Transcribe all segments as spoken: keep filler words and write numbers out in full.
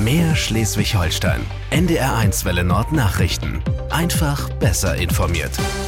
Mehr Schleswig-Holstein. N D R eins Welle Nord Nachrichten. Einfach besser informiert.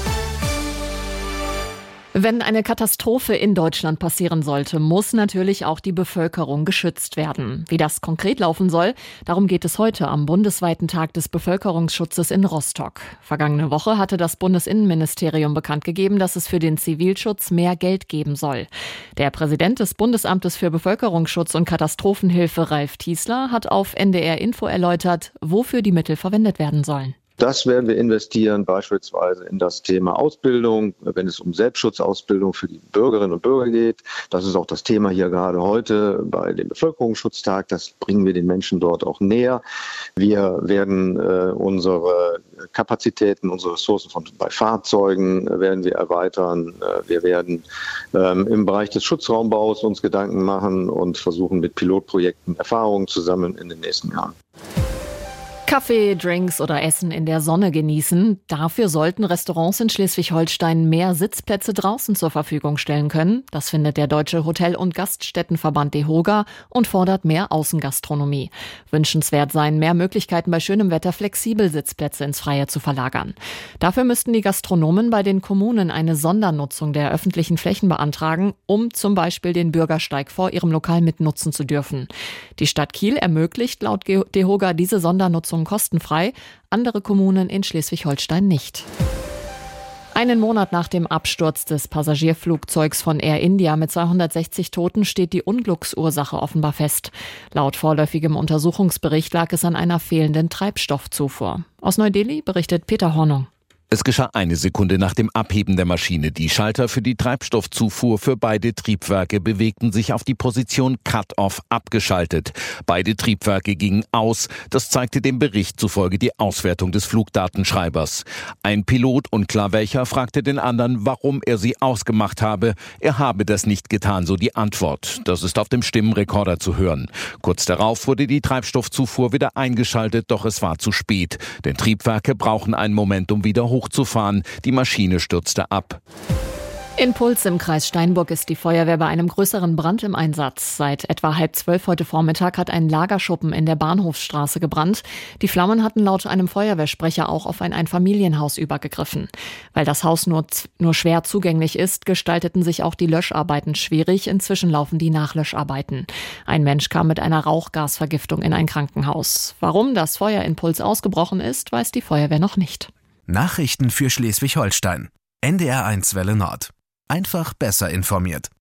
Wenn eine Katastrophe in Deutschland passieren sollte, muss natürlich auch die Bevölkerung geschützt werden. Wie das konkret laufen soll, darum geht es heute am bundesweiten Tag des Bevölkerungsschutzes in Rostock. Vergangene Woche hatte das Bundesinnenministerium bekannt gegeben, dass es für den Zivilschutz mehr Geld geben soll. Der Präsident des Bundesamtes für Bevölkerungsschutz und Katastrophenhilfe, Ralf Tiesler, hat auf N D R Info erläutert, wofür die Mittel verwendet werden sollen. Das werden wir investieren, beispielsweise in das Thema Ausbildung, wenn es um Selbstschutzausbildung für die Bürgerinnen und Bürger geht. Das ist auch das Thema hier gerade heute bei dem Bevölkerungsschutztag. Das bringen wir den Menschen dort auch näher. Wir werden äh, unsere Kapazitäten, unsere Ressourcen von, bei Fahrzeugen äh, werden wir erweitern. Äh, wir werden ähm, im Bereich des Schutzraumbaus uns Gedanken machen und versuchen, mit Pilotprojekten Erfahrungen zu sammeln in den nächsten Jahren. Kaffee, Drinks oder Essen in der Sonne genießen. Dafür sollten Restaurants in Schleswig-Holstein mehr Sitzplätze draußen zur Verfügung stellen können. Das findet der Deutsche Hotel- und Gaststättenverband DEHOGA und fordert mehr Außengastronomie. Wünschenswert seien mehr Möglichkeiten, bei schönem Wetter flexibel Sitzplätze ins Freie zu verlagern. Dafür müssten die Gastronomen bei den Kommunen eine Sondernutzung der öffentlichen Flächen beantragen, um zum Beispiel den Bürgersteig vor ihrem Lokal mitnutzen zu dürfen. Die Stadt Kiel ermöglicht laut DEHOGA diese Sondernutzung kostenfrei, andere Kommunen in Schleswig-Holstein nicht. Einen Monat nach dem Absturz des Passagierflugzeugs von Air India mit zweihundertsechzig Toten steht die Unglücksursache offenbar fest. Laut vorläufigem Untersuchungsbericht lag es an einer fehlenden Treibstoffzufuhr. Aus Neu-Delhi berichtet Peter Hornung. Es geschah eine Sekunde nach dem Abheben der Maschine. Die Schalter für die Treibstoffzufuhr für beide Triebwerke bewegten sich auf die Position Cut-Off abgeschaltet. Beide Triebwerke gingen aus. Das zeigte dem Bericht zufolge die Auswertung des Flugdatenschreibers. Ein Pilot, unklar welcher, fragte den anderen, warum er sie ausgemacht habe. Er habe das nicht getan, so die Antwort. Das ist auf dem Stimmenrekorder zu hören. Kurz darauf wurde die Treibstoffzufuhr wieder eingeschaltet, doch es war zu spät. Denn Triebwerke brauchen einen Moment, um wieder hochzufahren. Die Maschine stürzte ab. In Puls im Kreis Steinburg ist die Feuerwehr bei einem größeren Brand im Einsatz. Seit etwa halb zwölf heute Vormittag hat ein Lagerschuppen in der Bahnhofsstraße gebrannt. Die Flammen hatten laut einem Feuerwehrsprecher auch auf ein Einfamilienhaus übergegriffen. Weil das Haus nur, nur schwer zugänglich ist, gestalteten sich auch die Löscharbeiten schwierig. Inzwischen laufen die Nachlöscharbeiten. Ein Mensch kam mit einer Rauchgasvergiftung in ein Krankenhaus. Warum das Feuer in Puls ausgebrochen ist, weiß die Feuerwehr noch nicht. Nachrichten für Schleswig-Holstein. N D R eins Welle Nord. Einfach besser informiert.